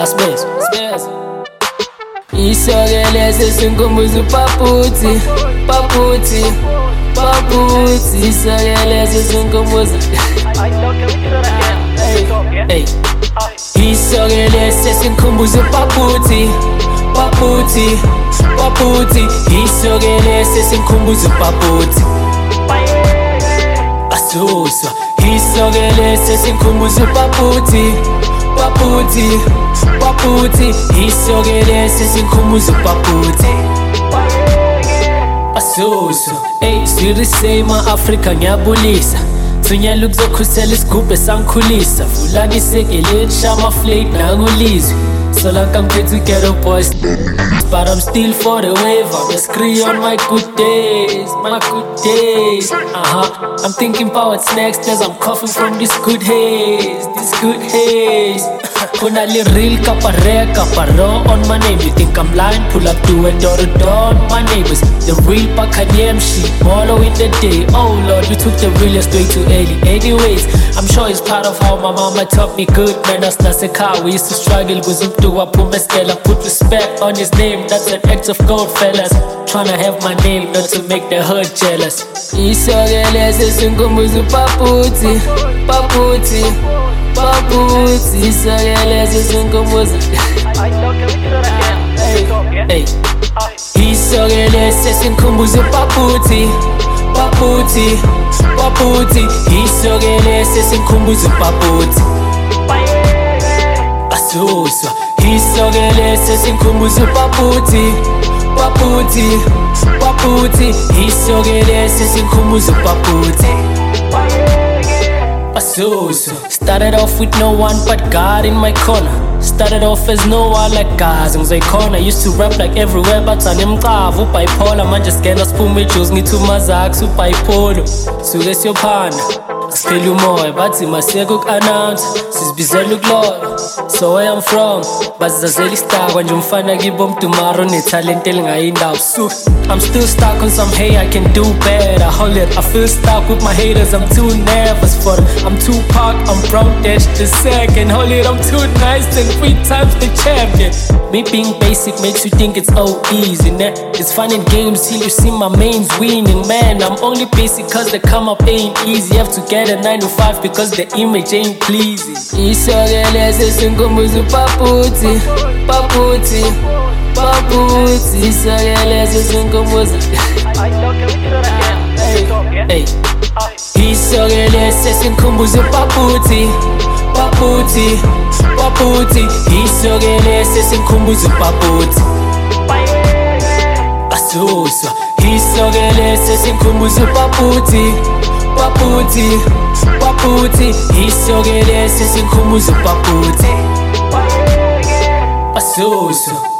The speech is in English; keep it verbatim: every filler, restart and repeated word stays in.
space, space. Isokele sesinkumbuza upaputi, paputi, paputi. Isokele sesinkumbuza. Hey, isokele sesinkumbuza upaputi, paputi, paputi. Isokele sesinkumbuza upaputi. Asuswa. Isokele sesinkumbuza upaputi, paputi, paputi. Isokele sesinkumbuza upaputi. Asuswa. Ey, sirise ma-Afrika ngiyabulisa. Thunyela ukuzokhusela isigubhu esangikhulisa. Vulani isekele shama flake nangulizwe. So like I'm good to ghetto boys, but I'm still for the wave. I'm just scree on my good days, my good days. Uh-huh. I'm thinking about what's next as I'm coughing from this good haze, this good haze. Kuna li real kappa rare, kappa raw on my name. You think I'm lying? Pull up to a door to door on my neighbors. The real Pakanyem sheep, Molo in the day. Oh Lord, we took the realest way too early. Anyways, I'm sure it's part of how my mama taught me good manners. That's a car we used to struggle with him to up I put respect on his name, that's an act of gold, fellas. Tryna have my name, not to make the hood jealous. Isokele sesinkumbuza upaputi, paputi, paputi. Isokele sesinkumbuza. Hey, isokele sesinkumbuza upaputi, paputi, paputi. Isokele sesinkumbuza upaputi. Asuswa. Isokele sesinkumbuza upaputi, paputi, paputi. Isokele sesinkumbuza upaputi. Asuswa. Started off with no one but God in my corner. Started off as no one like guys in my corner. Used to rap like everywhere but anemqava ubipolar. Manje singena siphume ejuice ngithuma zakhe ubipolar. Suke siyophana asiphela umoya bathi masiyeke uku-announce sizibizela ukulola. So where I'm from bazazela istakwa nje umfana kibo mdumaro netalent elingayindawo. So I'm still stuck on some hey I can do better. Hold it, I feel stuck with my haters. I'm too nervous for them. I'm too Pac, I'm brown dash the second. Hold it, I'm too nice and three times the champion. Me being basic makes you think it's all easy, nah? It's fun in games till you see my mains winning. Man, I'm only basic cause the come up ain't easy. You have to get a nine to five because the image ain't pleasing. Isokele sesinkumbuza upaputi, paputi, paputi. Isokele sesinkumbuza. Hey, isokele sesinkumbuza upaputi, paputi, paputi. Isokele sesinkumbuza upaputi. Asuswa. Isokele sesinkumbuza upaputi, paputi, paputi. Isokele sesinkumbuza upaputi. Asuswa.